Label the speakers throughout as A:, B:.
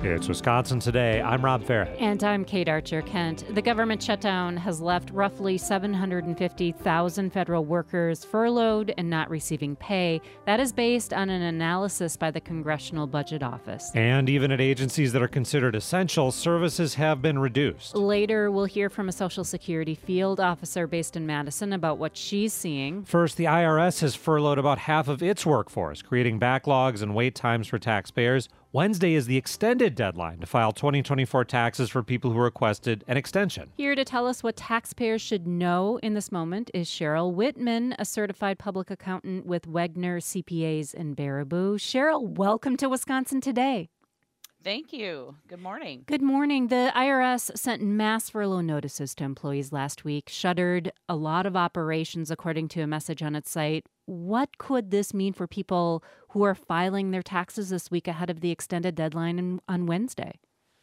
A: It's Wisconsin Today. I'm Rob Farrett.
B: And I'm Kate Archer Kent. The government shutdown has left roughly 750,000 federal workers furloughed and not receiving pay. That is based on an analysis by the Congressional Budget Office.
A: And even at agencies that are considered essential, services have been reduced.
B: Later, we'll hear from a Social Security field officer based in Madison about what she's seeing.
A: First, the IRS has furloughed about half of its workforce, creating backlogs and wait times for taxpayers. Wednesday is the extended deadline to file 2024 taxes for people who requested an extension.
B: Here to tell us what taxpayers should know in this moment is Cheryl Whitman, a certified public accountant with Wegner CPAs in Baraboo. Cheryl, welcome to Wisconsin Today.
C: Thank you. Good morning.
B: Good morning. The IRS sent mass furlough notices to employees last week, shuttered a lot of operations, according to a message on its site. What could this mean for people who are filing their taxes this week ahead of the extended deadline on Wednesday?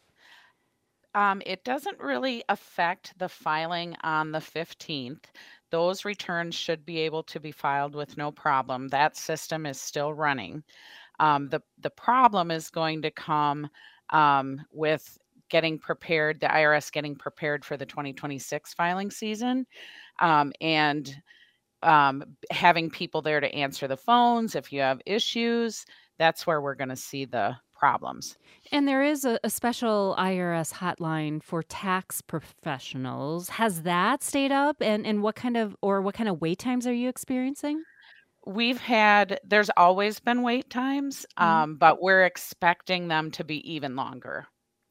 C: It doesn't really affect the filing on the 15th. Those returns should be able to be filed with no problem. That system is still running. The problem is going to come with getting prepared, the IRS getting prepared for the 2026 filing season, and having people there to answer the phones if you have issues. That's where we're going to see the problems.
B: And there is a special IRS hotline for tax professionals. Has that stayed up? And what kind of wait times are you experiencing?
C: There's always been wait times, but we're expecting them to be even longer.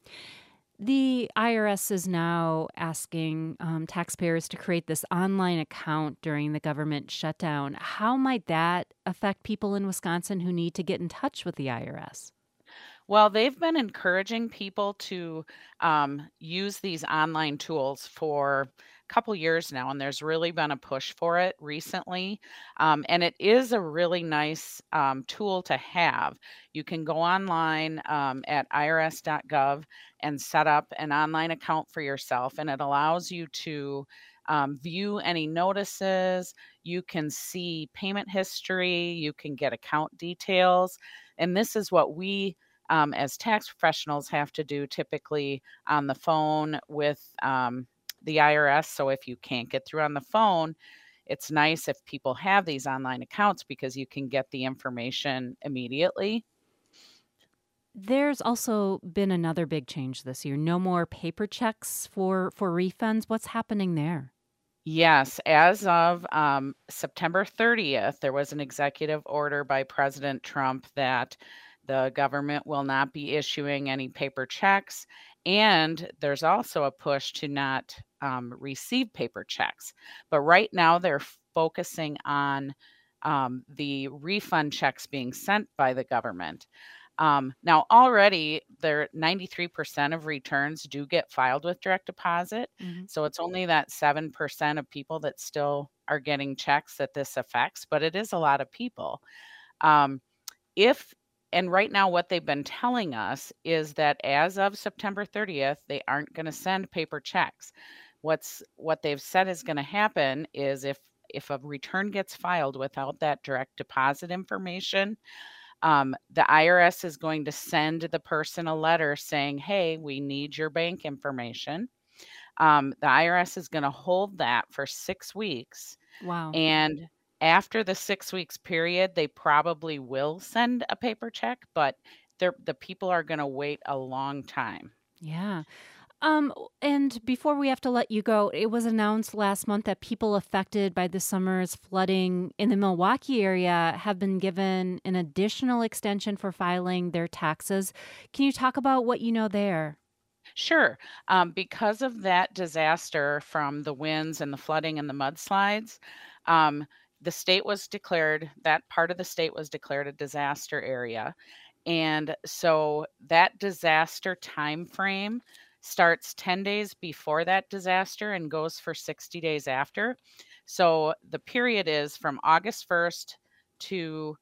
B: The IRS is now asking taxpayers to create this online account during the government shutdown. How might that affect people in Wisconsin who need to get in touch with the IRS?
C: Well, they've been encouraging people to use these online tools for a couple years now, and there's really been a push for it recently. And it is a really nice tool to have. You can go online at irs.gov and set up an online account for yourself, and it allows you to view any notices. You can see payment history. You can get account details. And this is what we as tax professionals have to do typically on the phone with the IRS. So if you can't get through on the phone, it's nice if people have these online accounts because you can get the information immediately.
B: There's also been another big change this year. No more paper checks for refunds. What's happening there?
C: Yes, as of September 30th, there was an executive order by President Trump that the government will not be issuing any paper checks. And there's also a push to not receive paper checks. But right now, they're focusing on the refund checks being sent by the government. Now, already, 93% of returns do get filed with direct deposit.
B: Mm-hmm.
C: So it's only that 7% of people that still are getting checks that this affects, but it is a lot of people. And right now, what they've been telling us is that as of September 30th, they aren't going to send paper checks. What they've said is going to happen is if a return gets filed without that direct deposit information, the IRS is going to send the person a letter saying, hey, we need your bank information. The IRS is going to hold that for 6 weeks.
B: Wow.
C: And after the 6 weeks period, they probably will send a paper check, but the people are going to wait a long time.
B: Yeah. And before we have to let you go, it was announced last month that people affected by this summer's flooding in the Milwaukee area have been given an additional extension for filing their taxes. Can you talk about what you know there?
C: Sure. Because of that disaster from the winds and the flooding and the mudslides, the state was declared, that part of the state was declared a disaster area. And so that disaster time frame starts 10 days before that disaster and goes for 60 days after. So the period is from August 1st to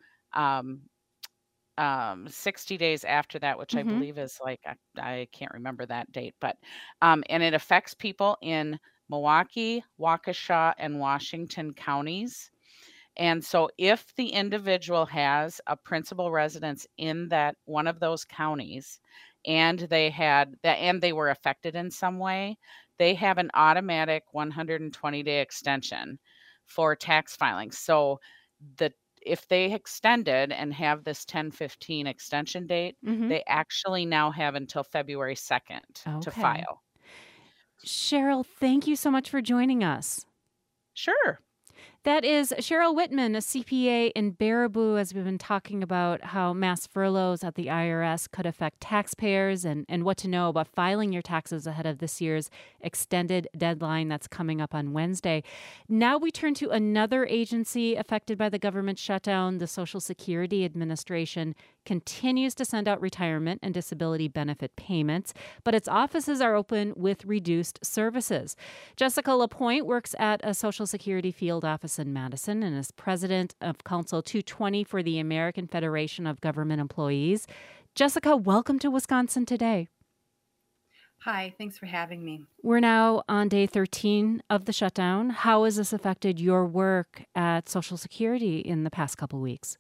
C: 60 days after that, which I believe is I can't remember that date, but and it affects people in Milwaukee, Waukesha, and Washington counties. And so if the individual has a principal residence in that one of those counties and they were affected in some way, they have an automatic 120-day extension for tax filing. So the if they extended and have this 10/15 extension date,
B: Hmm.
C: they actually now have until February 2nd to
B: Okay.
C: file.
B: Cheryl, thank you so much for joining us.
C: Sure.
B: That is Cheryl Whitman, a CPA in Baraboo, as we've been talking about how mass furloughs at the IRS could affect taxpayers and what to know about filing your taxes ahead of this year's extended deadline that's coming up on Wednesday. Now we turn to another agency affected by the government shutdown. The Social Security Administration continues to send out retirement and disability benefit payments, but its offices are open with reduced services. Jessica Lapointe works at a Social Security field office in Madison and is president of Council 220 for the American Federation of Government Employees. Jessica, welcome to Wisconsin Today.
D: Hi, thanks for having me.
B: We're now on day 13 of the shutdown. How has this affected your work at Social Security in the past couple weeks?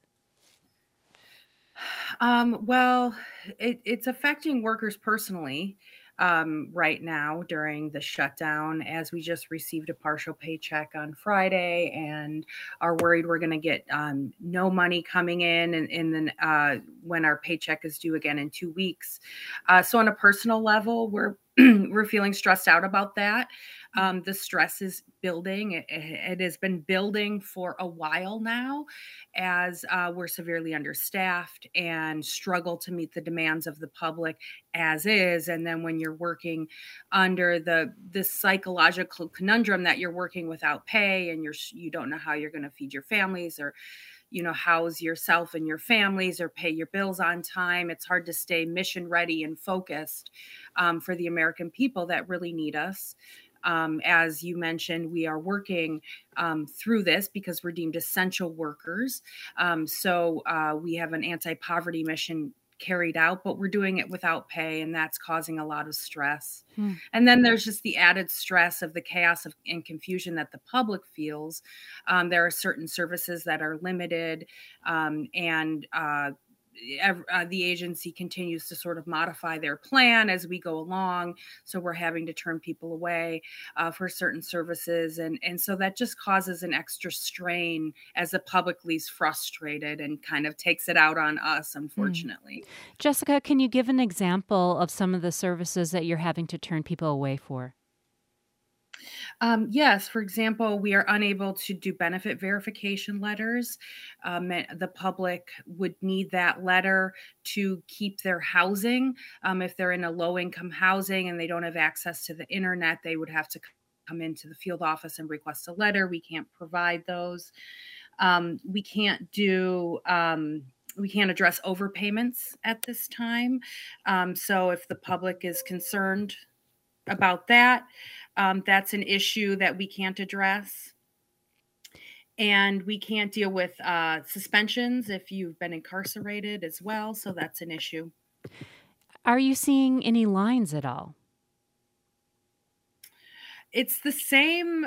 D: Well, it's affecting workers personally right now during the shutdown, as we just received a partial paycheck on Friday and are worried we're going to get no money coming in, and then when our paycheck is due again in 2 weeks. So on a personal level, we're we're feeling stressed out about that. The stress is building. It has been building for a while now, as we're severely understaffed and struggle to meet the demands of the public as is. And then when you're working under this psychological conundrum that you're working without pay, and you don't know how you're going to feed your families, or house yourself and your families, or pay your bills on time. It's hard to stay mission ready and focused for the American people that really need us. As you mentioned, we are working through this because we're deemed essential workers. So we have an anti-poverty mission carried out, but we're doing it without pay, and that's causing a lot of stress. And then there's just the added stress of the chaos and confusion that the public feels. There are certain services that are limited, and the agency continues to sort of modify their plan as we go along. So we're having to turn people away for certain services. And so that just causes an extra strain as the public leaves frustrated and kind of takes it out on us, unfortunately.
B: Jessica, can you give an example of some of the services that you're having to turn people away for?
D: Yes, for example, we are unable to do benefit verification letters. The public would need that letter to keep their housing. If they're in a low income housing and they don't have access to the internet, they would have to come into the field office and request a letter. We can't provide those. We can't do. We can't address overpayments at this time. So if the public is concerned about that, that's an issue that we can't address. And we can't deal with suspensions if you've been incarcerated as well. So that's an issue.
B: Are you seeing any lines at all?
D: It's the same,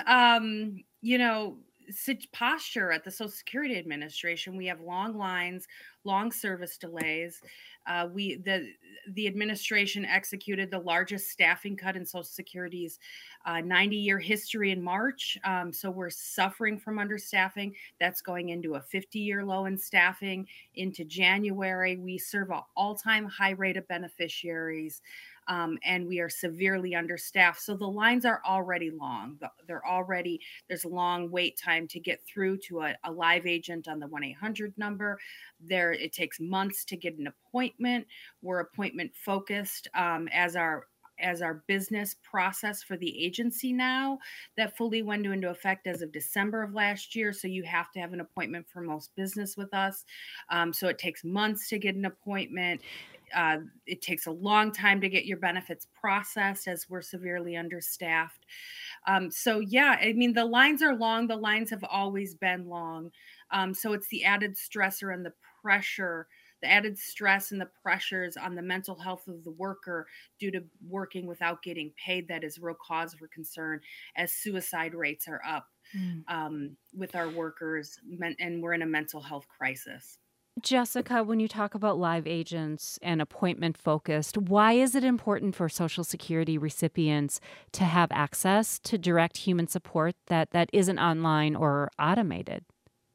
D: posture at the Social Security Administration. We have long lines, long service delays. The administration executed the largest staffing cut in Social Security's 90-year history in March. So we're suffering from understaffing. That's going into a 50-year low in staffing into January. We serve an all-time high rate of beneficiaries. And we are severely understaffed. So the lines are already long. There's a long wait time to get through to a live agent on the 1-800 number. It takes months to get an appointment. We're appointment focused as our business process for the agency now, that fully went into effect as of December of last year. So you have to have an appointment for most business with us. So it takes months to get an appointment. It takes a long time to get your benefits processed, as we're severely understaffed. So yeah, I mean, the lines are long. The lines have always been long. So it's the added stressor and the pressure, the added stress and the pressures on the mental health of the worker due to working without getting paid that is real cause for concern, as suicide rates are up with our workers, and we're in a mental health crisis.
B: Jessica, when you talk about live agents and appointment focused, why is it important for Social Security recipients to have access to direct human support that isn't online or automated?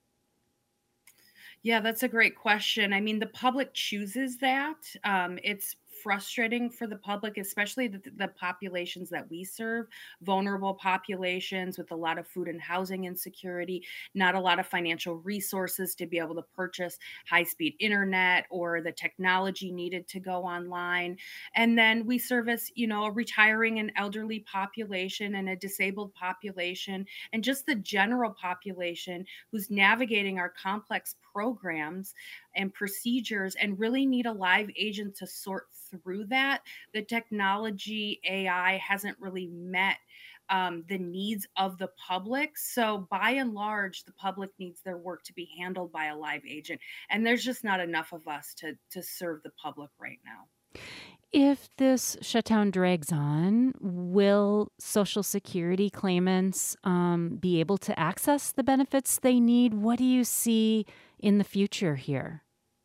D: Yeah, that's a great question. I mean, the public chooses that. It's frustrating for the public, especially the populations that we serve, vulnerable populations with a lot of food and housing insecurity, not a lot of financial resources to be able to purchase high speed internet or the technology needed to go online. And then we service, a retiring and elderly population and a disabled population and just the general population who's navigating our complex programs and procedures and really need a live agent to sort through that. The technology, AI hasn't really met the needs of the public. So, by and large, the public needs their work to be handled by a live agent. And there's just not enough of us to serve the public right now.
B: If this shutdown drags on, will Social Security claimants be able to access the benefits they need? What do you see in the future here?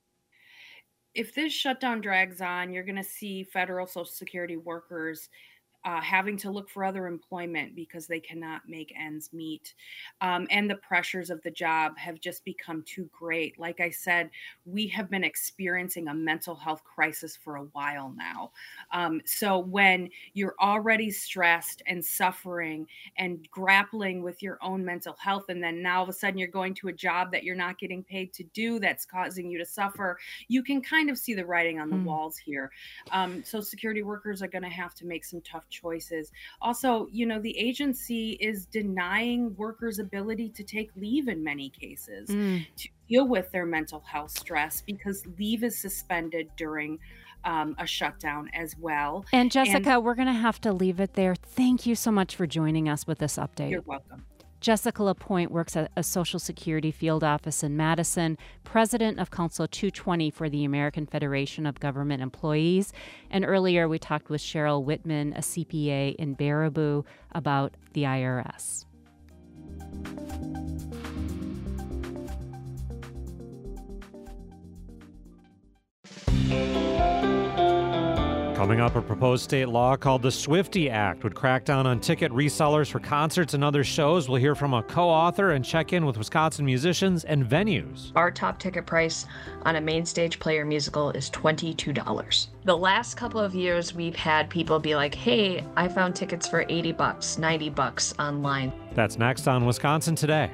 D: If this shutdown drags on, you're going to see federal Social Security workers having to look for other employment because they cannot make ends meet. And the pressures of the job have just become too great. Like I said, we have been experiencing a mental health crisis for a while now. So when you're already stressed and suffering and grappling with your own mental health, and then now all of a sudden you're going to a job that you're not getting paid to do that's causing you to suffer, you can kind of see the writing on the walls here. So security workers are going to have to make some tough choices. Also, the agency is denying workers' ability to take leave in many cases to deal with their mental health stress because leave is suspended during a shutdown as well.
B: And Jessica, we're going to have to leave it there. Thank you so much for joining us with this update.
D: You're welcome.
B: Jessica Lapointe works at a Social Security field office in Madison, president of Council 220 for the American Federation of Government Employees. And earlier we talked with Cheryl Whitman, a CPA in Baraboo, about the IRS.
A: Coming up, a proposed state law called the SWIFTY Act would crack down on ticket resellers for concerts and other shows. We'll hear from a co-author and check in with Wisconsin musicians and venues.
E: Our top ticket price on a main stage player musical is $22. The last couple of years, we've had people be like, hey, I found tickets for $80, $90 online.
A: That's next on Wisconsin Today.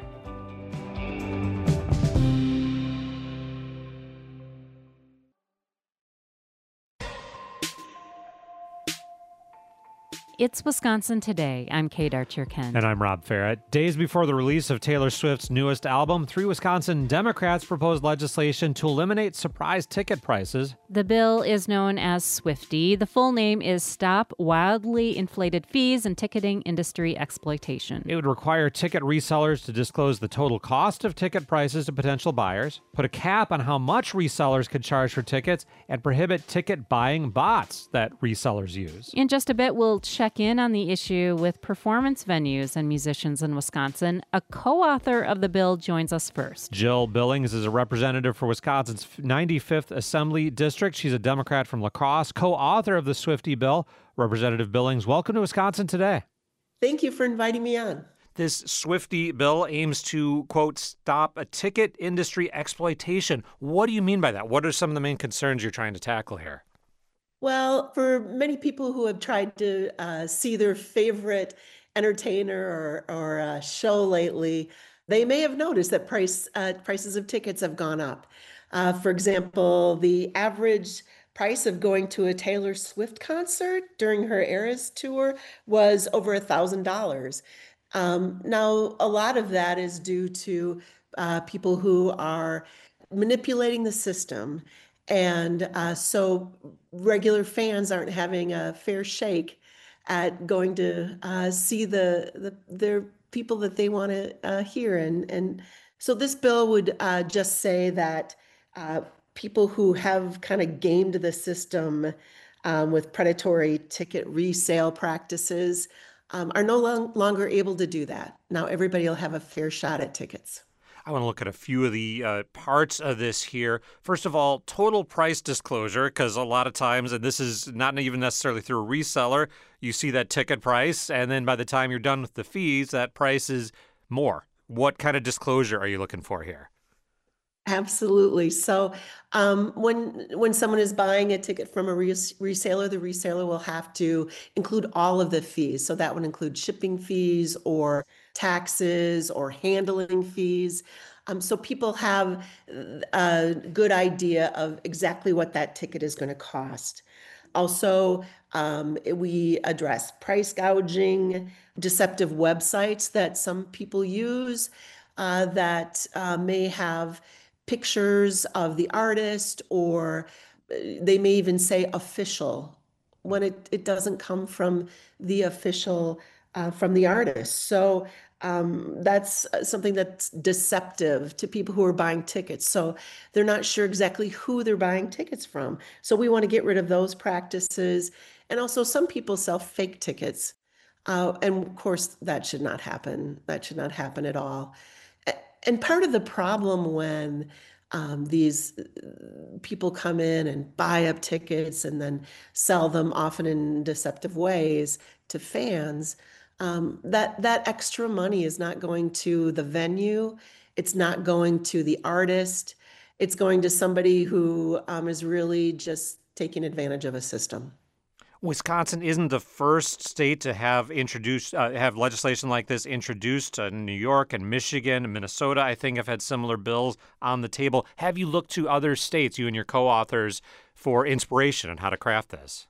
B: It's Wisconsin Today. I'm Kate Archer-Kent.
A: And I'm Rob Farrett. Days before the release of Taylor Swift's newest album, 3 Wisconsin Democrats proposed legislation to eliminate surprise ticket prices.
B: The bill is known as SWIFTY. The full name is Stop Wildly Inflated Fees and Ticketing Industry Exploitation.
A: It would require ticket resellers to disclose the total cost of ticket prices to potential buyers, put a cap on how much resellers could charge for tickets, and prohibit ticket buying bots that resellers use.
B: In just a bit, we'll check in on the issue with performance venues and musicians in Wisconsin. A co-author of the bill joins us first.
A: Jill Billings is a representative for Wisconsin's 95th Assembly District. She's a Democrat from La Crosse, co-author of the SWIFTY bill. Representative Billings, welcome to Wisconsin Today.
F: Thank you for inviting me on.
A: This SWIFTY bill aims to, quote, stop a ticket industry exploitation. What do you mean by that? What are some of the main concerns you're trying to tackle here?
F: Well, for many people who have tried to see their favorite entertainer or show lately, they may have noticed that prices of tickets have gone up. For example, the average price of going to a Taylor Swift concert during her Eras tour was over $1,000. Now, a lot of that is due to people who are manipulating the system. And so regular fans aren't having a fair shake at going to see their people that they want to hear. And so this bill would just say that people who have kind of gamed the system with predatory ticket resale practices are no longer able to do that. Now everybody will have a fair shot at tickets.
A: I want to look at a few of the parts of this here. First of all, total price disclosure, because a lot of times, and this is not even necessarily through a reseller, you see that ticket price, and then by the time you're done with the fees, that price is more. What kind of disclosure are you looking for here?
F: Absolutely. So when someone is buying a ticket from a reseller, the reseller will have to include all of the fees. So that would include shipping fees or taxes or handling fees. So people have a good idea of exactly what that ticket is going to cost. Also, we address price gouging, deceptive websites that some people use that may have pictures of the artist, or they may even say official when it doesn't come from the official, from the artist. So that's something that's deceptive to people who are buying tickets. So they're not sure exactly who they're buying tickets from. So we want to get rid of those practices. And also, some people sell fake tickets. And of course, that should not happen. That should not happen at all. And part of the problem when these people come in and buy up tickets and then sell them, often in deceptive ways, to fans, that extra money is not going to the venue. It's not going to the artist. It's going to somebody who is really just taking advantage of a system.
A: Wisconsin isn't the first state to have have legislation like this introduced. New York and Michigan and Minnesota, I think, have had similar bills on the table. Have you looked to other states, you and your co-authors, for inspiration on how to craft this?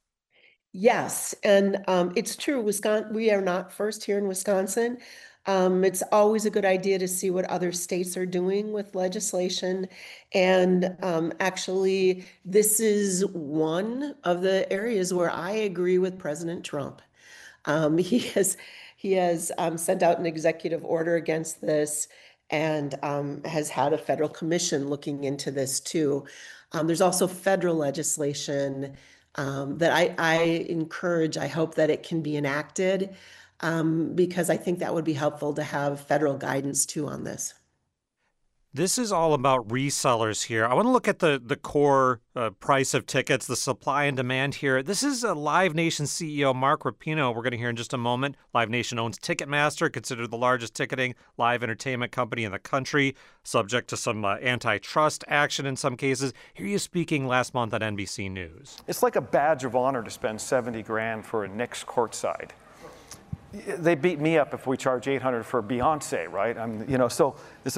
F: Yes, and it's true. We are not first here in Wisconsin. It's always a good idea to see what other states are doing with legislation. And actually, this is one of the areas where I agree with President Trump. He has sent out an executive order against this, and has had a federal commission looking into this too. There's also federal legislation that I encourage. I hope that it can be enacted, because I think that would be helpful to have federal guidance too on this.
A: This is all about resellers here. I want to look at the core price of tickets, the supply and demand here. This is Live Nation CEO Mark Rapino we're going to hear in just a moment. Live Nation owns Ticketmaster, considered the largest ticketing live entertainment company in the country, subject to some antitrust action in some cases. Here he is speaking last month on NBC News.
G: It's like a badge of honor to spend $70,000 for a Knicks courtside. They beat me up if we charge $800 for Beyonce, right? So it's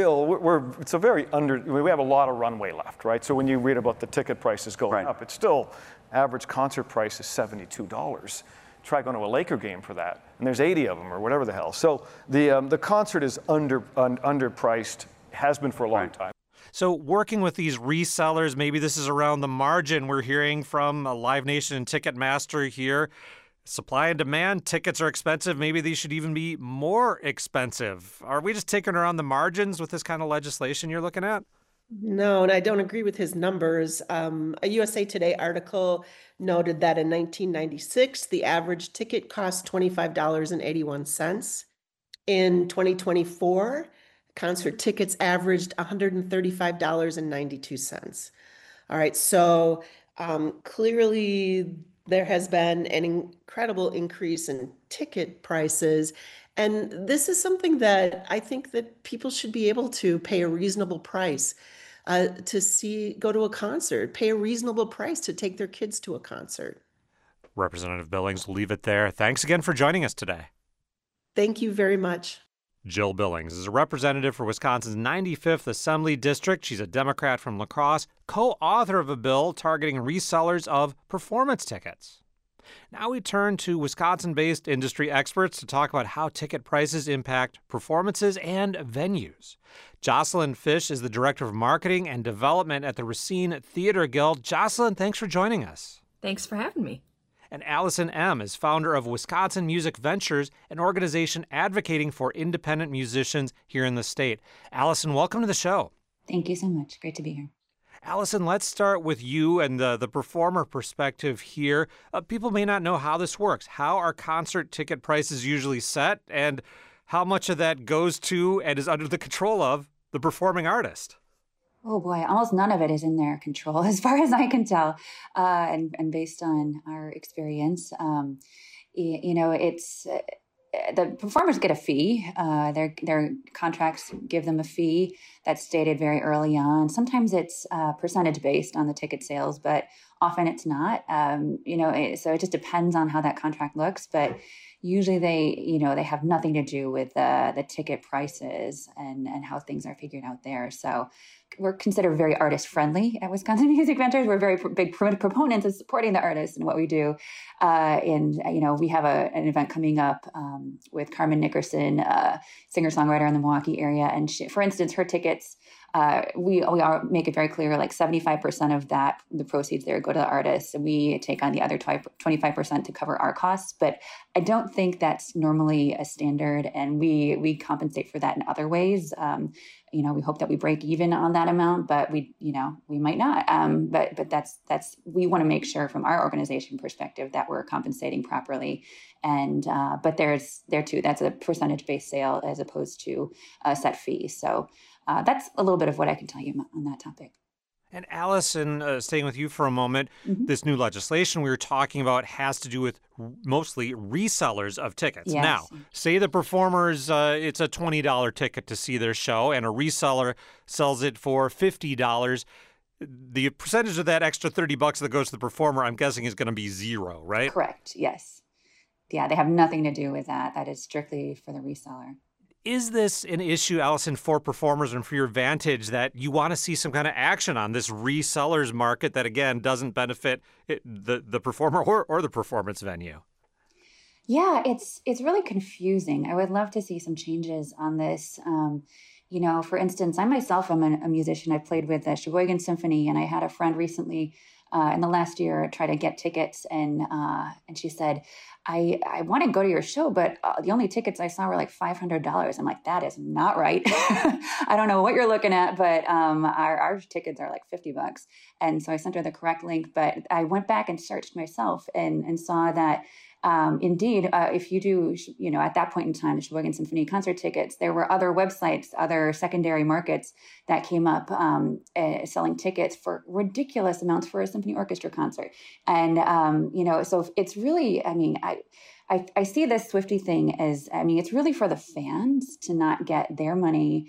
G: we have a lot of runway left, right? So when you read about the ticket prices going up, it's still average concert price is $72. Try going to a Laker game for that, and there's 80 of them or whatever the hell. So the concert is underpriced, has been for a long time.
A: So working with these resellers, maybe this is around the margin. We're hearing from Live Nation and Ticketmaster here. Supply and demand, tickets are expensive. Maybe these should even be more expensive. Are we just taking around the margins with this kind of legislation you're looking at?
F: No, and I don't agree with his numbers. A USA Today article noted that in 1996, the average ticket cost $25.81. In 2024, concert tickets averaged $135.92. All right, so clearly there has been an incredible increase in ticket prices. And this is something that I think that people should be able to pay a reasonable price to go to a concert, pay a reasonable price to take their kids to a concert.
A: Representative Billings, we'll leave it there. Thanks again for joining us today.
F: Thank you very much.
A: Jill Billings is a representative for Wisconsin's 95th Assembly District. She's a Democrat from La Crosse, co-author of a bill targeting resellers of performance tickets. Now we turn to Wisconsin-based industry experts to talk about how ticket prices impact performances and venues. Jocelyn Fish is the Director of Marketing and Development at the Racine Theater Guild. Jocelyn, thanks for joining us.
H: Thanks for having me.
A: And Allison M. is founder of Wisconsin Music Ventures, an organization advocating for independent musicians here in the state. Allison, welcome to the show.
I: Thank you so much. Great to be here.
A: Allison, let's start with you and the performer perspective here. People may not know how this works. How are concert ticket prices usually set, and how much of that goes to and is under the control of the performing artist?
I: Oh boy, almost none of it is in their control, as far as I can tell, and based on our experience. It's the performers get a fee. Their contracts give them a fee that's stated very early on. Sometimes it's percentage based on the ticket sales, but often it's not. So it just depends on how that contract looks. But usually they have nothing to do with the ticket prices and how things are figured out there. So we're considered very artist friendly at Wisconsin Music Ventures. We're very big proponents of supporting the artists and what we do. We have an event coming up with Carmen Nickerson, singer-songwriter in the Milwaukee area. And she, for instance, her tickets, we make it very clear, like 75% of that, the proceeds there go to the artists, and we take on the other 25% to cover our costs. But I don't think that's normally a standard, and we compensate for that in other ways. We hope that we break even on that amount, but we might not. But that's we want to make sure from our organization perspective that we're compensating properly. And but there too, that's a percentage-based sale as opposed to a set fee. So that's a little bit of what I can tell you on that topic.
A: And Allison, staying with you for a moment, this new legislation we were talking about has to do with mostly resellers of tickets.
I: Yes.
A: Now, say the performers, it's a $20 ticket to see their show, and a reseller sells it for $50. The percentage of that extra $30 that goes to the performer, I'm guessing, is going to be zero, right?
I: Correct. Yes. Yeah, they have nothing to do with that. That is strictly for the reseller.
A: Is this an issue, Allison, for performers and for your Vantage, that you want to see some kind of action on this resellers market that, again, doesn't benefit the performer or the performance venue?
I: Yeah, it's really confusing. I would love to see some changes on this. For instance, I myself am a musician. I played with the Sheboygan Symphony, and I had a friend recently in the last year try to get tickets, and she said, I want to go to your show, but the only tickets I saw were like $500. I'm like, that is not right. I don't know what you're looking at, but our tickets are like $50. And so I sent her the correct link, but I went back and searched myself and saw that indeed, if you do, at that point in time, the Sheboygan Symphony concert tickets, there were other websites, other secondary markets that came up selling tickets for ridiculous amounts for a symphony orchestra concert. And, so it's really, I see this Swiftie thing as, it's really for the fans to not get their money,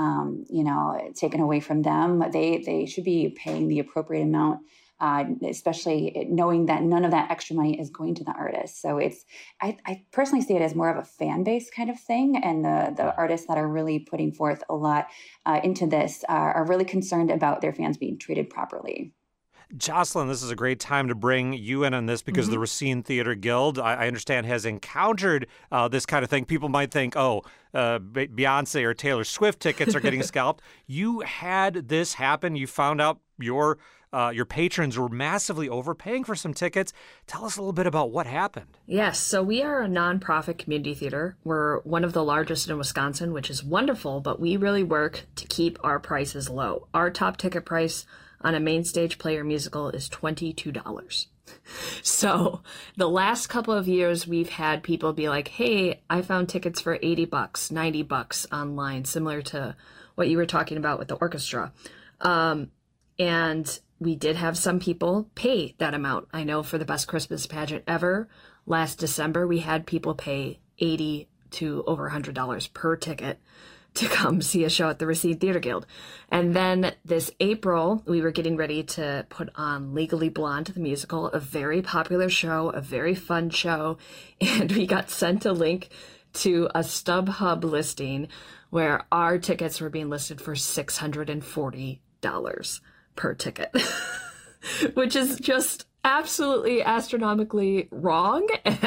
I: taken away from them. They should be paying the appropriate amount, especially knowing that none of that extra money is going to the artist. So I personally see it as more of a fan base kind of thing. And the artists that are really putting forth a lot into this are really concerned about their fans being treated properly.
A: Jocelyn, this is a great time to bring you in on this because the Racine Theater Guild, I understand, has encountered this kind of thing. People might think, Beyonce or Taylor Swift tickets are getting scalped. You had this happen. You found out your patrons were massively overpaying for some tickets. Tell us a little bit about what happened.
E: Yes, so we are a nonprofit community theater. We're one of the largest in Wisconsin, which is wonderful, but we really work to keep our prices low. Our top ticket price on a main stage player musical is $22. So the last couple of years, we've had people be like, hey, I found tickets for $80, $90 online, similar to what you were talking about with the orchestra. And we did have some people pay that amount. I know for the best Christmas pageant ever, last December, we had people pay $80 to over $100 per ticket to come see a show at the Racine Theater Guild. And then this April, we were getting ready to put on Legally Blonde, the musical, a very popular show, a very fun show. And we got sent a link to a StubHub listing where our tickets were being listed for $640 per ticket, which is just absolutely astronomically wrong.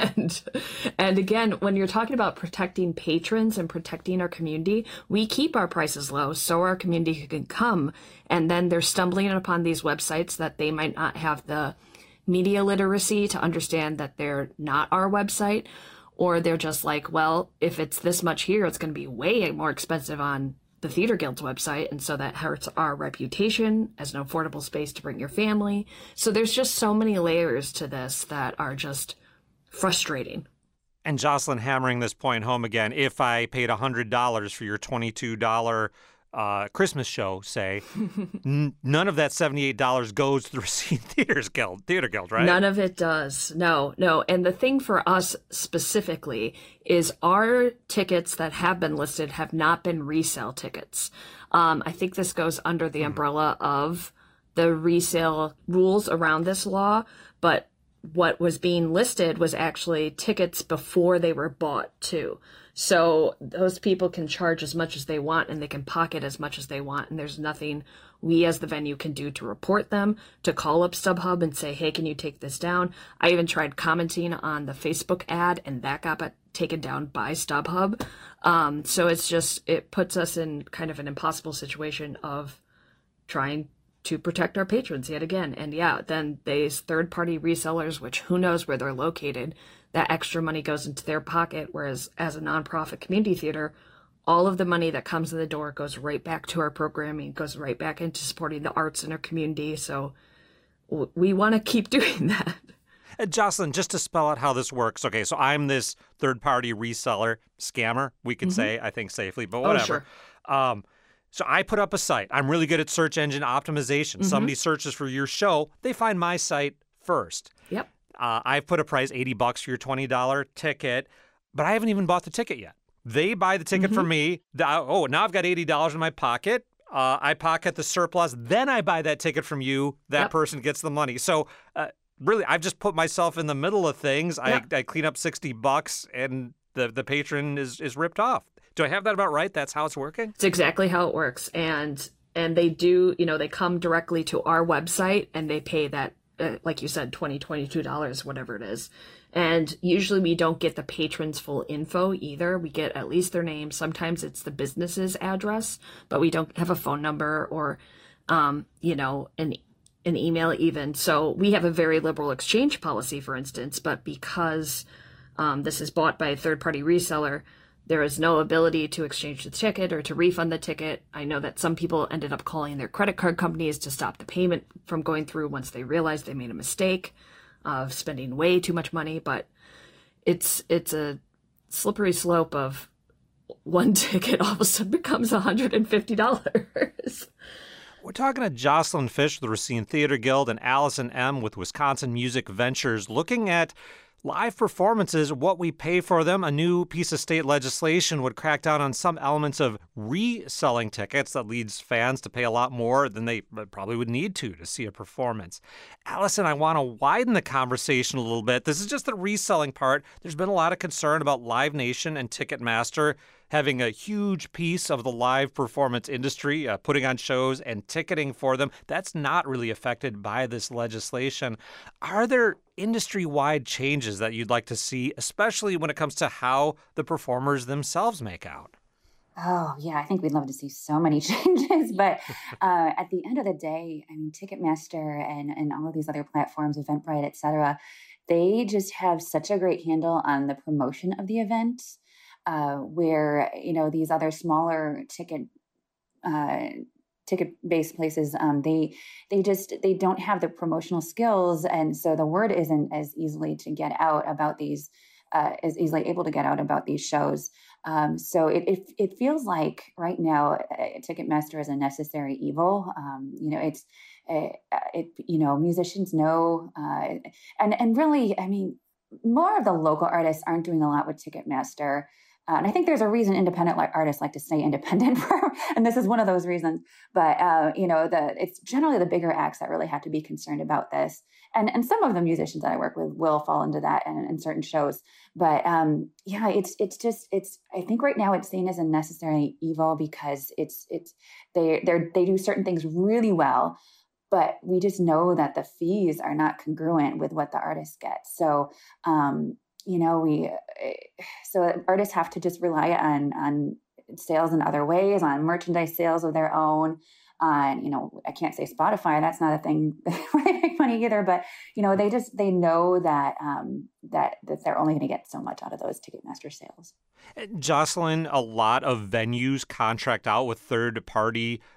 E: And again, when you're talking about protecting patrons and protecting our community, we keep our prices low so our community can come. And then they're stumbling upon these websites that they might not have the media literacy to understand that they're not our website, or they're just like, well, if it's this much here, it's going to be way more expensive on the Theater Guild's website, and so that hurts our reputation as an affordable space to bring your family. So there's just so many layers to this that are just frustrating.
A: And Jocelyn, hammering this point home again, if I paid $100 for your $22 Christmas show, say, none of that $78 goes to the Racine Theater Guild, right?
E: None of it does. No. And the thing for us specifically is our tickets that have been listed have not been resale tickets. I think this goes under the umbrella of the resale rules around this law, but what was being listed was actually tickets before they were bought too. So those people can charge as much as they want and they can pocket as much as they want. And there's nothing we as the venue can do to report them, to call up StubHub and say, hey, can you take this down? I even tried commenting on the Facebook ad and that got taken down by StubHub. So it puts us in kind of an impossible situation of trying to protect our patrons yet again. And yeah, then these third-party resellers, which who knows where they're located, that extra money goes into their pocket, whereas as a nonprofit community theater, all of the money that comes in the door goes right back to our programming, goes right back into supporting the arts in our community. So we want to keep doing that.
A: Jocelyn, just to spell out how this works. Okay, so I'm this third-party reseller, scammer, we could say, I think safely, but whatever.
E: Oh, sure.
A: So I put up a site. I'm really good at search engine optimization. Somebody searches for your show, they find my site first.
E: Yep.
A: I've put a price, $80 for your $20 ticket, but I haven't even bought the ticket yet. They buy the ticket for me. Now I've got $80 in my pocket. I pocket the surplus. Then I buy that ticket from you. That person gets the money. So really, I've just put myself in the middle of things. I clean up $60 and the patron is ripped off. Do I have that about right? That's how it's working?
E: It's exactly how it works. And they do, they come directly to our website and they pay that, like you said, $20, $22, whatever it is. And usually we don't get the patron's full info either. We get at least their name. Sometimes it's the business's address, but we don't have a phone number or, an email even. So we have a very liberal exchange policy, for instance, but because this is bought by a third-party reseller, there is no ability to exchange the ticket or to refund the ticket. I know that some people ended up calling their credit card companies to stop the payment from going through once they realized they made a mistake of spending way too much money. But it's a slippery slope of one ticket all of a sudden becomes $150.
A: We're talking to Jocelyn Fish with the Racine Theater Guild and Allison M. with Wisconsin Music Ventures, looking at live performances, what we pay for them. A new piece of state legislation would crack down on some elements of reselling tickets that leads fans to pay a lot more than they probably would need to see a performance. Allison, I want to widen the conversation a little bit. This is just the reselling part. There's been a lot of concern about Live Nation and Ticketmaster having a huge piece of the live performance industry, putting on shows and ticketing for them. That's not really affected by this legislation. Are there industry-wide changes that you'd like to see, especially when it comes to how the performers themselves make out?
I: Oh, yeah, I think we'd love to see so many changes. But at the end of the day, I mean, Ticketmaster and all of these other platforms, Eventbrite, et cetera, they just have such a great handle on the promotion of the event. Where, these other smaller ticket-based places, they don't have the promotional skills. And so the word isn't as easily to get out about these, as easily able to get out about these shows. So it feels like right now, Ticketmaster is a necessary evil. Musicians know, and really, I mean, more of the local artists aren't doing a lot with Ticketmaster. And I think there's a reason independent artists like to stay independent, and this is one of those reasons. But it's generally the bigger acts that really have to be concerned about this. And some of the musicians that I work with will fall into that in certain shows. But it's I think right now it's seen as a necessary evil because they do certain things really well, but we just know that the fees are not congruent with what the artists get. So. So artists have to just rely on sales in other ways, on merchandise sales of their own. I can't say Spotify, that's not a thing where they make money either, but, they know that they're only going to get so much out of those Ticketmaster sales.
A: Jocelyn, a lot of venues contract out with third-party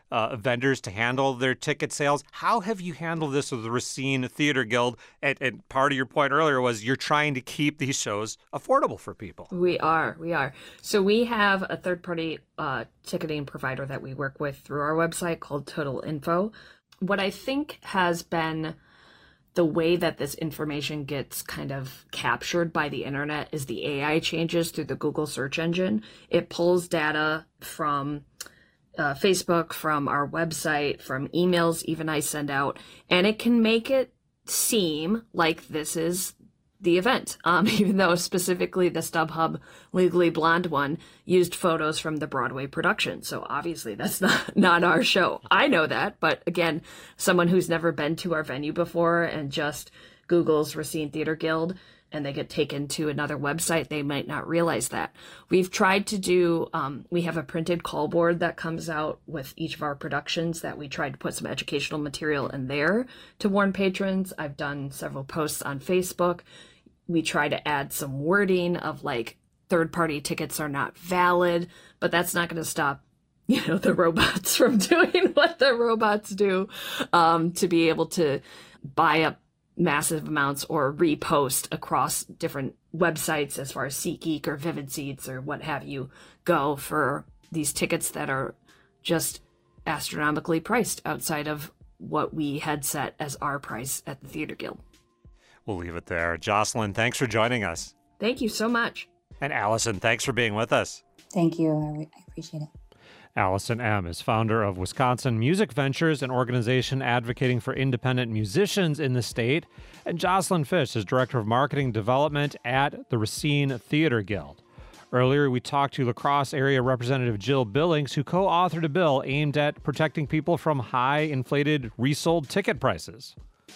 A: vendors to handle their ticket sales. How have you handled this with the Racine Theater Guild? And part of your point earlier was you're trying to keep these shows affordable for people.
E: We are. So we have a third-party ticketing provider that we work with through our website called Total Info. What I think has been the way that this information gets kind of captured by the internet is the AI changes through the Google search engine. It pulls data from Facebook, from our website, from emails even I send out, and it can make it seem like this is the event, even though specifically the StubHub Legally Blonde one used photos from the Broadway production. So obviously that's not our show. I know that, but again, someone who's never been to our venue before and just Googles Racine Theater Guild and they get taken to another website, they might not realize that. We've tried to do, we have a printed call board that comes out with each of our productions that we tried to put some educational material in there to warn patrons. I've done several posts on Facebook. We try to add some wording of like third-party tickets are not valid, but that's not going to stop, the robots from doing what the robots do, to be able to buy up massive amounts or repost across different websites as far as SeatGeek or Vivid Seats or what have you go for these tickets that are just astronomically priced outside of what we had set as our price at the Theater Guild.
A: We'll leave it there. Jocelyn, thanks for joining us.
E: Thank you so much.
A: And Allison, thanks for being with us.
I: Thank you. I appreciate it.
A: Allison M. is founder of Wisconsin Music Ventures, an organization advocating for independent musicians in the state. And Jocelyn Fish is director of marketing development at the Racine Theater Guild. Earlier, we talked to La Crosse area Representative Jill Billings, who co-authored a bill aimed at protecting people from high inflated resold ticket prices.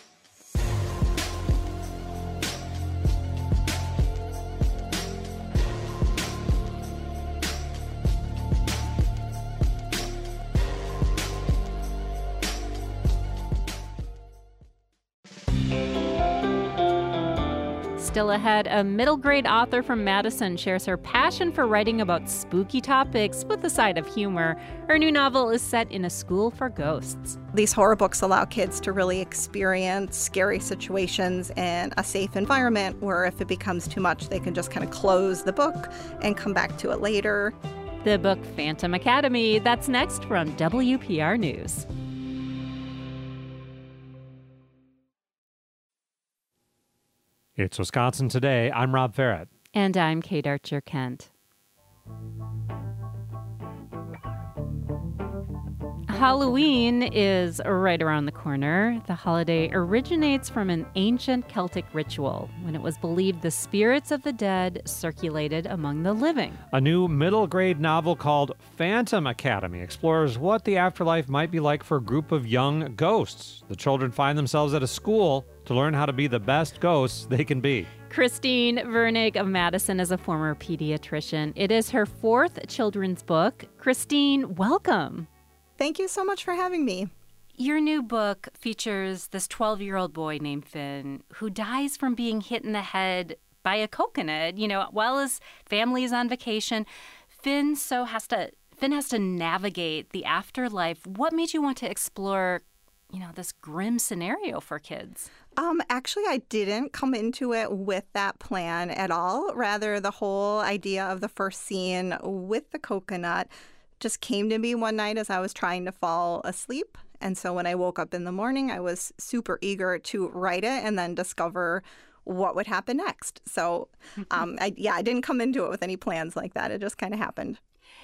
B: Still ahead, a middle grade author from Madison shares her passion for writing about spooky topics with a side of humor. Her new novel is set in a school for ghosts.
H: These horror books allow kids to really experience scary situations in a safe environment where if it becomes too much, they can just kind of close the book and come back to it later.
B: The book Phantom Academy, that's next from WPR News.
A: It's Wisconsin Today. I'm Rob Farrett.
B: And I'm Kate Archer-Kent. Halloween is right around the corner. The holiday originates from an ancient Celtic ritual when it was believed the spirits of the dead circulated among the living.
A: A new middle grade novel called Phantom Academy explores what the afterlife might be like for a group of young ghosts. The children find themselves at a school to learn how to be the best ghosts they can be.
B: Christine Vernig of Madison is a former pediatrician. It is her fourth children's book. Christine, welcome.
H: Thank you so much for having me.
B: Your new book features this 12-year-old boy named Finn who dies from being hit in the head by a coconut, while his family is on vacation. Finn has to navigate the afterlife. What made you want to explore, this grim scenario for kids?
H: Actually, I didn't come into it with that plan at all. Rather, the whole idea of the first scene with the coconut just came to me one night as I was trying to fall asleep. And so when I woke up in the morning, I was super eager to write it and then discover what would happen next. So, I didn't come into it with any plans like that. It just kind of happened.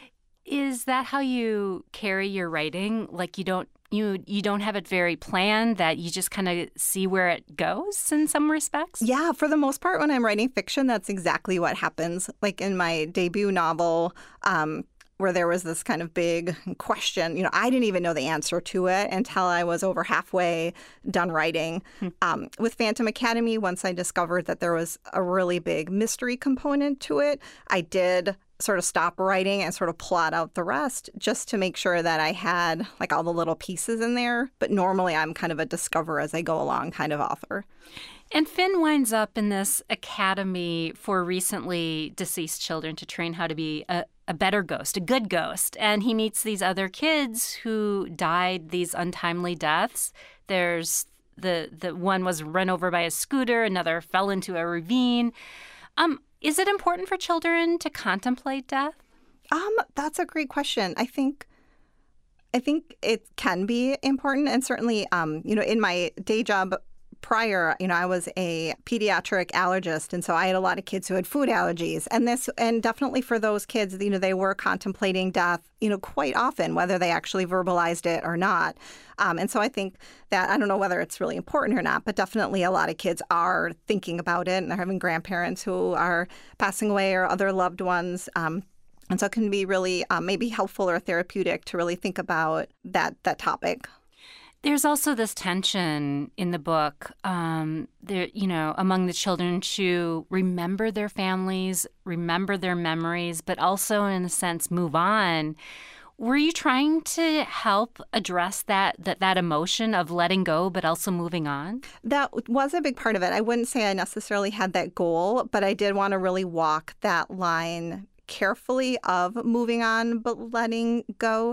B: Is that how you carry your writing? Like you don't have it very planned, that you just kind of see where it goes in some respects?
H: Yeah, for the most part, when I'm writing fiction, that's exactly what happens. Like in my debut novel, where there was this kind of big question. I didn't even know the answer to it until I was over halfway done writing. With Phantom Academy, once I discovered that there was a really big mystery component to it, I did sort of stop writing and sort of plot out the rest just to make sure that I had like all the little pieces in there. But normally I'm kind of a discover as I go along kind of author.
B: And Finn winds up in this academy for recently deceased children to train how to be a better ghost, a good ghost. And he meets these other kids who died these untimely deaths. There's the one was run over by a scooter, another fell into a ravine. Is it important for children to contemplate death?
H: That's a great question. I think it can be important, and certainly, in my day job prior, I was a pediatric allergist, and so I had a lot of kids who had food allergies, and definitely for those kids, they were contemplating death, quite often, whether they actually verbalized it or not. And so I think that, I don't know whether it's really important or not, but definitely a lot of kids are thinking about it, and they're having grandparents who are passing away or other loved ones. And so it can be really maybe helpful or therapeutic to really think about that topic.
B: There's also this tension in the book, among the children to remember their families, remember their memories, but also, in a sense, move on. Were you trying to help address that emotion of letting go, but also moving on?
H: That was a big part of it. I wouldn't say I necessarily had that goal, but I did want to really walk that line carefully of moving on, but letting go.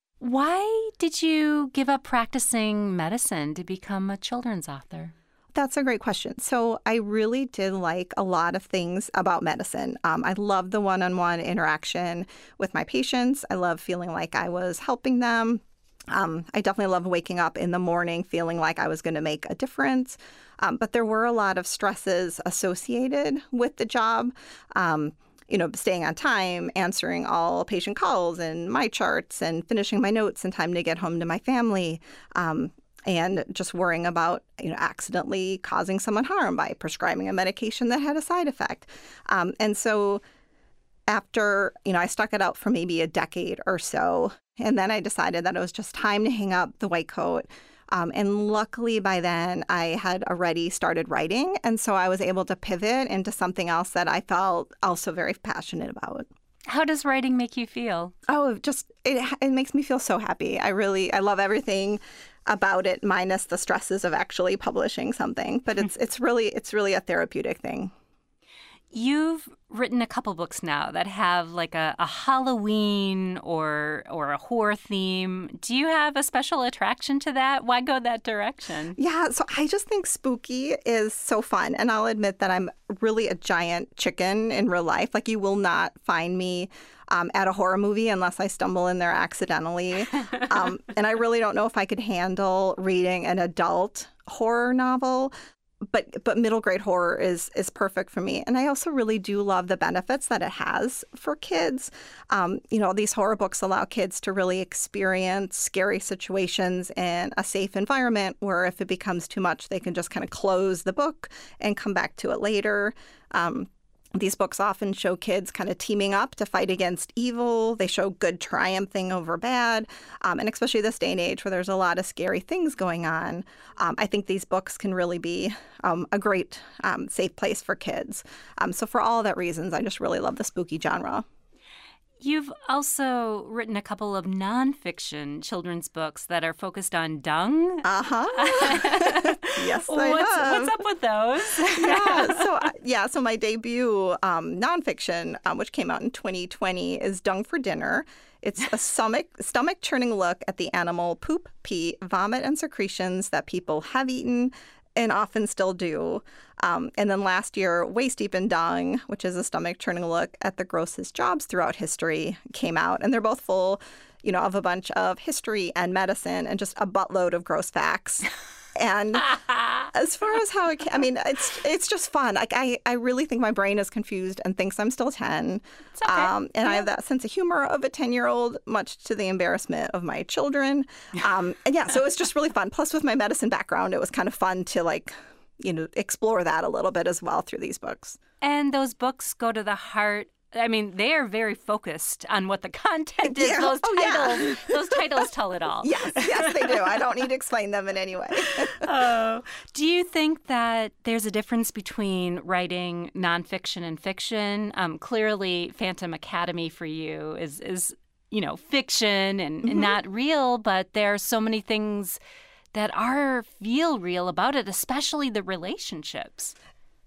B: Why did you give up practicing medicine to become a children's author?
H: That's a great question. So I really did like a lot of things about medicine. I love the one-on-one interaction with my patients. I love feeling like I was helping them. I definitely love waking up in the morning feeling like I was going to make a difference. But there were a lot of stresses associated with the job. Staying on time, answering all patient calls and my charts and finishing my notes in time to get home to my family, and just worrying about, accidentally causing someone harm by prescribing a medication that had a side effect. And so after, I stuck it out for maybe a decade or so, and then I decided that it was just time to hang up the white coat. And luckily by then I had already started writing. And so I was able to pivot into something else that I felt also very passionate about.
B: How does writing make you feel?
H: Oh, it makes me feel so happy. I love everything about it, minus the stresses of actually publishing something. But it's really a therapeutic thing.
B: You've written a couple books now that have like a Halloween or a horror theme. Do you have a special attraction to that? Why go that direction?
H: Yeah, so I just think spooky is so fun. And I'll admit that I'm really a giant chicken in real life. Like, you will not find me at a horror movie unless I stumble in there accidentally. And I really don't know if I could handle reading an adult horror novel. But middle grade horror is perfect for me. And I also really do love the benefits that it has for kids. These horror books allow kids to really experience scary situations in a safe environment where if it becomes too much, they can just kind of close the book and come back to it later. These books often show kids kind of teaming up to fight against evil. They show good triumphing over bad. And especially this day and age where there's a lot of scary things going on, I think these books can really be a great safe place for kids. So for all that reasons, I just really love the spooky genre.
B: You've also written a couple of nonfiction children's books that are focused on dung.
H: Yes, I have.
B: What's up with those?
H: So my debut nonfiction, which came out in 2020, is Dung for Dinner. It's a stomach-churning look at the animal poop, pee, vomit, and secretions that people have eaten and often still do. And then last year, Waist Deep in Dung, which is a stomach-churning look at the grossest jobs throughout history, came out. And they're both full, of a bunch of history and medicine and just a buttload of gross facts. And as far as how it's just fun. Like, I really think my brain is confused and thinks I'm still 10.
B: It's okay.
H: And I have that sense of humor of a 10-year-old, much to the embarrassment of my children. So it's just really fun. Plus, with my medicine background, it was kind of fun to explore that a little bit as well through these books.
B: And those books go to the heart. I mean, they are very focused on what the content is.
H: Yeah.
B: Those titles tell it all.
H: Yes, they do. I don't need to explain them in any way.
B: Do you think that there's a difference between writing nonfiction and fiction? Clearly, Phantom Academy for you is fiction and not real, but there are so many things that feel real about it, especially the relationships.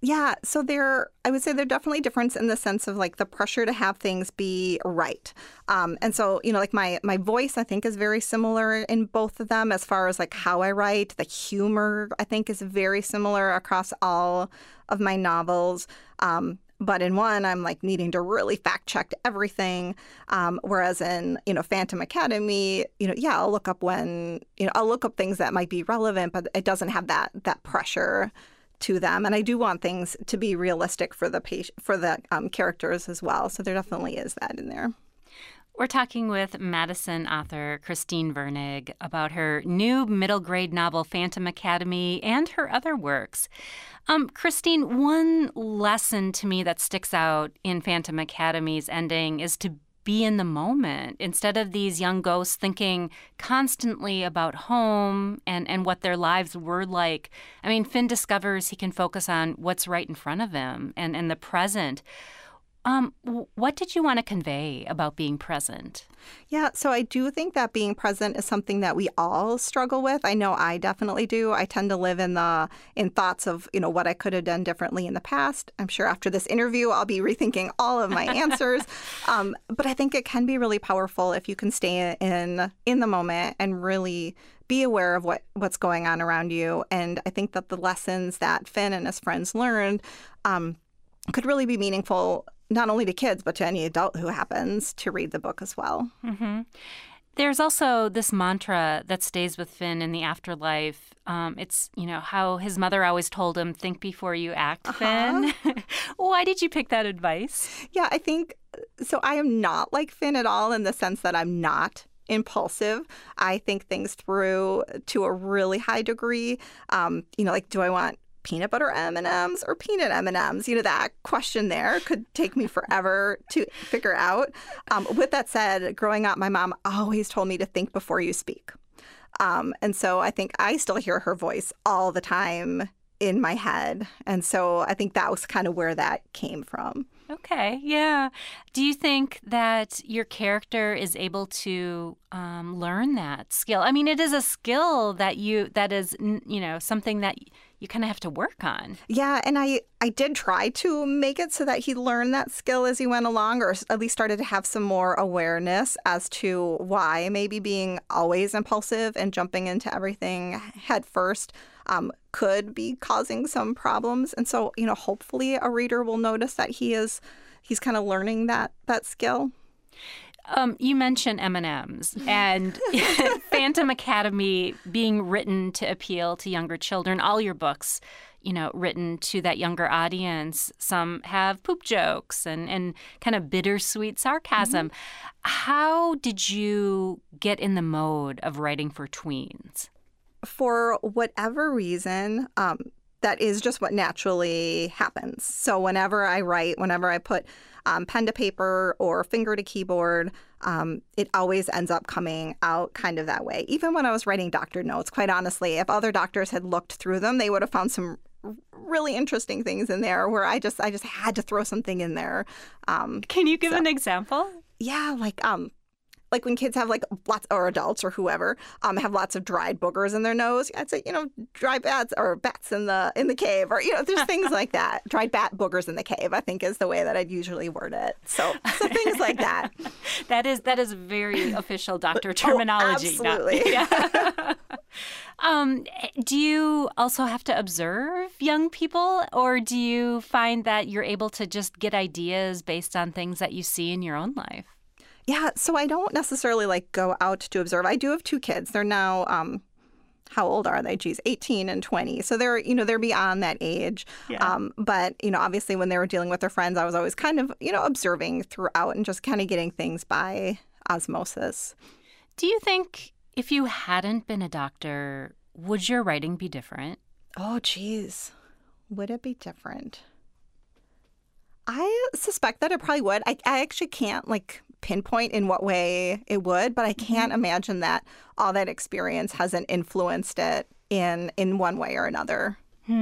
H: Yeah, so I would say they're definitely different in the sense of like the pressure to have things be right. And so, like my voice, I think, is very similar in both of them as far as like how I write. The humor, I think, is very similar across all of my novels. But in one, I'm like needing to really fact check everything. Whereas in, Phantom Academy, I'll look up I'll look up things that might be relevant, but it doesn't have that pressure to them. And I do want things to be realistic for the characters as well. So there definitely is that in there.
B: We're talking with Madison author Christine Vernig about her new middle grade novel, Phantom Academy, and her other works. Christine, one lesson to me that sticks out in Phantom Academy's ending is to be in the moment instead of these young ghosts thinking constantly about home and what their lives were like. I mean, Finn discovers he can focus on what's right in front of him and the present. What did you want to convey about being present?
H: Yeah, so I do think that being present is something that we all struggle with. I know I definitely do. I tend to live in thoughts of, what I could have done differently in the past. I'm sure after this interview, I'll be rethinking all of my answers. But I think it can be really powerful if you can stay in the moment and really be aware of what's going on around you. And I think that the lessons that Finn and his friends learned could really be meaningful not only to kids, but to any adult who happens to read the book as well.
B: Mm-hmm. There's also this mantra that stays with Finn in the afterlife. It's, how his mother always told him, think before you act, Finn. Why did you pick that advice?
H: Yeah, I think, so I am not like Finn at all in the sense that I'm not impulsive. I think things through to a really high degree. Like, do I want peanut butter M&Ms or peanut M&Ms? That question there could take me forever to figure out. With that said, growing up, my mom always told me to think before you speak. And so I think I still hear her voice all the time in my head. And so I think that was kind of where that came from.
B: Okay, yeah. Do you think that your character is able to learn that skill? I mean, it is a skill that is something that you kind of have to work on.
H: Yeah, and I did try to make it so that he learned that skill as he went along, or at least started to have some more awareness as to why maybe being always impulsive and jumping into everything head first could be causing some problems. And so, hopefully a reader will notice that he's kind of learning that skill.
B: You mentioned M&Ms and Phantom Academy being written to appeal to younger children. All your books, written to that younger audience. Some have poop jokes and kind of bittersweet sarcasm. Mm-hmm. How did you get in the mode of writing for tweens?
H: For whatever reason, that is just what naturally happens. So whenever I write, whenever I put pen to paper or finger to keyboard, it always ends up coming out kind of that way. Even when I was writing doctor notes, quite honestly, if other doctors had looked through them, they would have found some really interesting things in there where I just had to throw something in there.
B: Can you give an example?
H: Yeah, like when kids have lots, or adults or whoever, have lots of dried boogers in their nose. I'd say, dry bats or bats in the cave, or, there's things like that. Dried bat boogers in the cave, I think, is the way that I'd usually word it. So things like that.
B: That is very official doctor terminology.
H: Oh, absolutely.
B: Yeah. Do you also have to observe young people, or do you find that you're able to just get ideas based on things that you see in your own life?
H: Yeah, so I don't necessarily go out to observe. I do have two kids. They're now, how old are they? 18 and 20. So they're beyond that age. Yeah. But, obviously when they were dealing with their friends, I was always kind of, observing throughout and just kind of getting things by osmosis.
B: Do you think if you hadn't been a doctor, would your writing be different?
H: Oh, geez. Would it be different? I suspect that it probably would. I actually can't pinpoint in what way it would, but I can't imagine that all that experience hasn't influenced it in one way or another.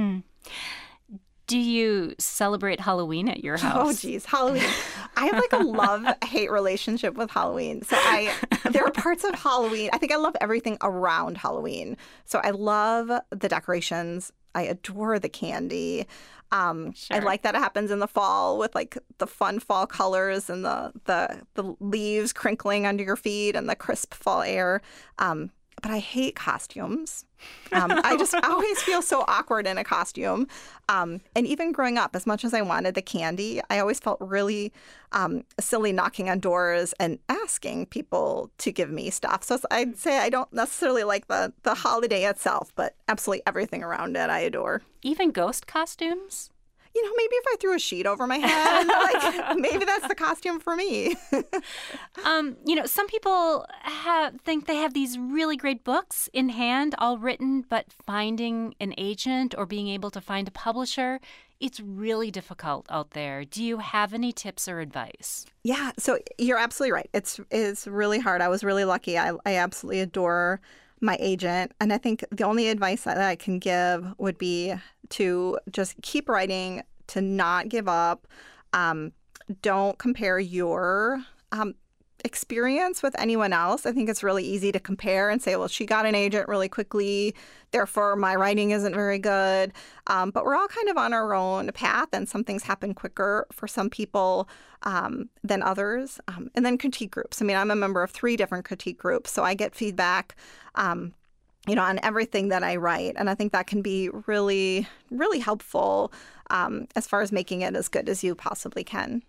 B: Do you celebrate Halloween at your house?
H: Oh, geez, Halloween. I have a love-hate relationship with Halloween. So there are parts of Halloween. I think I love everything around Halloween. So I love the decorations. I adore the candy.
B: Sure.
H: I like that it happens in the fall with like the fun fall colors and the leaves crinkling under your feet and the crisp fall air. But I hate costumes. I just always feel so awkward in a costume. And even growing up, as much as I wanted the candy, I always felt really silly knocking on doors and asking people to give me stuff. So I'd say I don't necessarily like the holiday itself, but absolutely everything around it I adore.
B: Even ghost costumes?
H: Maybe if I threw a sheet over my head, like maybe that's the costume for me.
B: Some people think they have these really great books in hand, all written, but finding an agent or being able to find a publisher, it's really difficult out there. Do you have any tips or advice?
H: Yeah, so you're absolutely right. It's really hard. I was really lucky. I absolutely adore my agent. And I think the only advice that I can give would be to just keep writing, to not give up. Don't compare your experience with anyone else. I think it's really easy to compare and say, well, she got an agent really quickly, therefore my writing isn't very good. But we're all kind of on our own path, and some things happen quicker for some people than others. And then critique groups. I'm a member of 3 different critique groups, so I get feedback on everything that I write. And I think that can be really, really helpful as far as making it as good as you possibly can.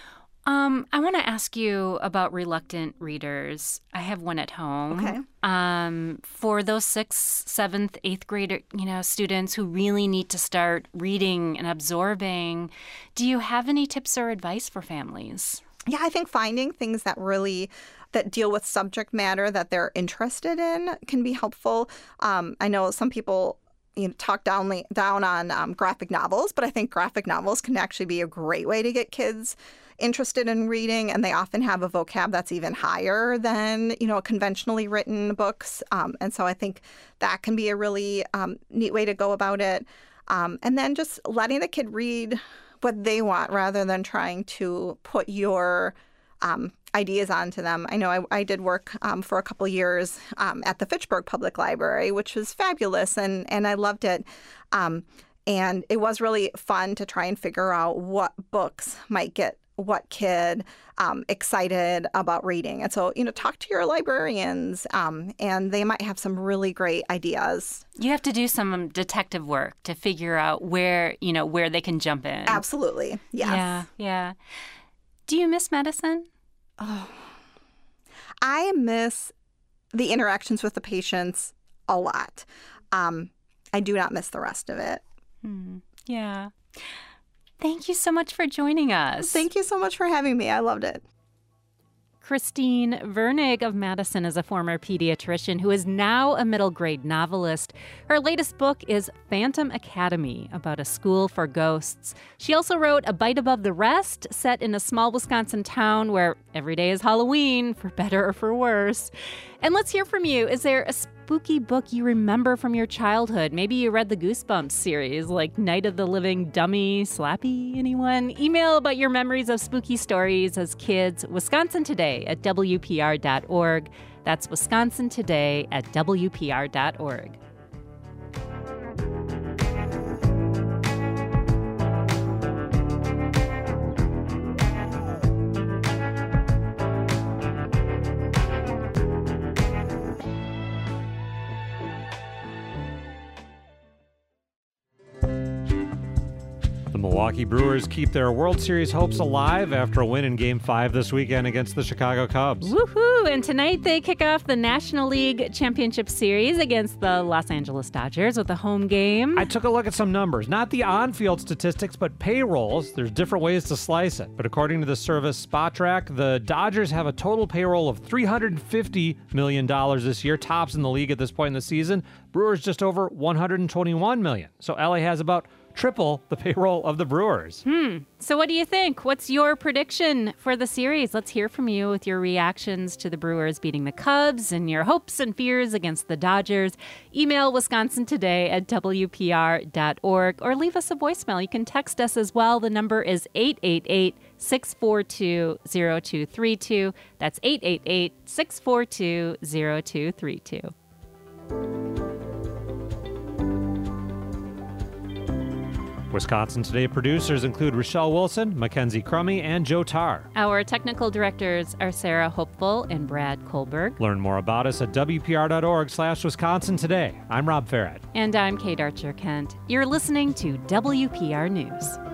B: I want to ask you about reluctant readers. I have one at home.
H: Okay.
B: For those 6th, 7th, 8th grade, students who really need to start reading and absorbing, do you have any tips or advice for families?
H: Yeah, I think finding things that deal with subject matter that they're interested in can be helpful. I know some people talk down on graphic novels, but I think graphic novels can actually be a great way to get kids interested in reading, and they often have a vocab that's even higher than conventionally written books. And so I think that can be a really neat way to go about it. And then just letting the kid read what they want rather than trying to put your ideas onto them. I know I did work for a couple years at the Fitchburg Public Library, which was fabulous, and I loved it. And it was really fun to try and figure out what books might get what kid excited about reading. And so, talk to your librarians, and they might have some really great ideas.
B: You have to do some detective work to figure out where they can jump in.
H: Absolutely. Yes.
B: Yeah. Do you miss medicine?
H: Oh, I miss the interactions with the patients a lot. I do not miss the rest of it.
B: Yeah. Thank you so much for joining us.
H: Thank you so much for having me. I loved it.
B: Christine Vernig of Madison is a former pediatrician who is now a middle grade novelist. Her latest book is Phantom Academy, about a school for ghosts. She also wrote A Bite Above the Rest, set in a small Wisconsin town where every day is Halloween, for better or for worse. And let's hear from you. Is there a spooky book you remember from your childhood? Maybe you read the Goosebumps series, like Night of the Living Dummy, Slappy, anyone? Email about your memories of spooky stories as kids, Wisconsin Today at WPR.org. That's Wisconsin Today at WPR.org.
A: Milwaukee Brewers keep their World Series hopes alive after a win in Game 5 this weekend against the Chicago Cubs.
B: Woohoo! And tonight they kick off the National League Championship Series against the Los Angeles Dodgers with a home game.
A: I took a look at some numbers, not the on-field statistics, but payrolls. There's different ways to slice it. But according to the service Spotrac, the Dodgers have a total payroll of $350 million this year, tops in the league at this point in the season. Brewers just over $121 million. So LA has about triple the payroll of the Brewers.
B: So what do you think? What's your prediction for the series? Let's hear from you with your reactions to the Brewers beating the Cubs and your hopes and fears against the Dodgers. Email Wisconsin Today at WPR.org or leave us a voicemail. You can text us as well. The number is 888-642-0232. That's 888-642-0232.
A: Wisconsin Today producers include Rochelle Wilson, Mackenzie Crummy, and Joe Tarr.
B: Our technical directors are Sarah Hopeful and Brad Kohlberg.
A: Learn more about us at WPR.org/Wisconsin Today. I'm Rob Farrett.
B: And I'm Kate Archer-Kent. You're listening to WPR News.